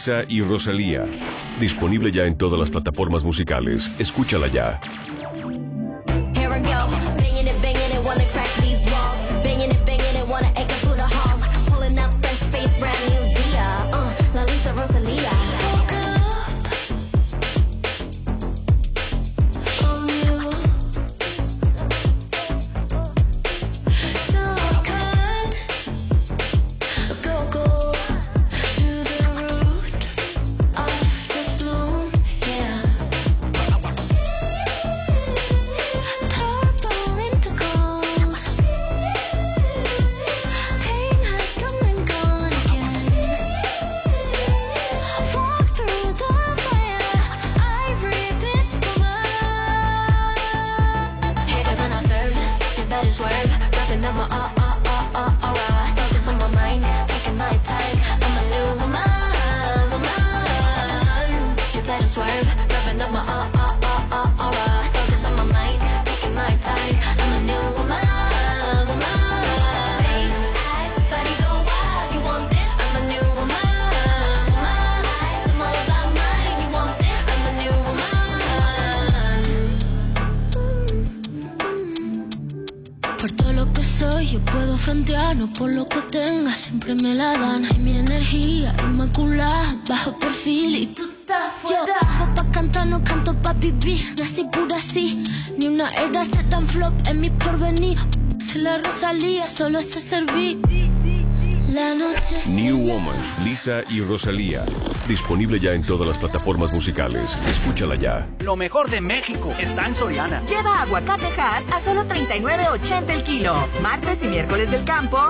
Lisa y Rosalía. Disponible ya en todas las plataformas musicales. Escúchala ya. Here I go, banging it, wanna crack these walls. Banging it, wanna echo through the halls. Pulling up fresh face, brand new Dia. La Lisa Rosalía. Por todo lo que soy, yo puedo frontear, no por lo que tenga, siempre me la dan. Hay mi energía inmaculada, bajo perfil y tú estás fuera. Yo vivo pa' cantar, no canto pa' vivir, nací pura así. Ni una era ser tan flop en mi porvenir. Si la Rosalía, solo sé servir. La noche New Woman, Lisa y Rosalía. Disponible ya en todas las plataformas musicales. Escúchala ya. Lo mejor de México está en Soriana. Lleva aguacate Hass a solo $39.80 el kilo. Martes y miércoles del campo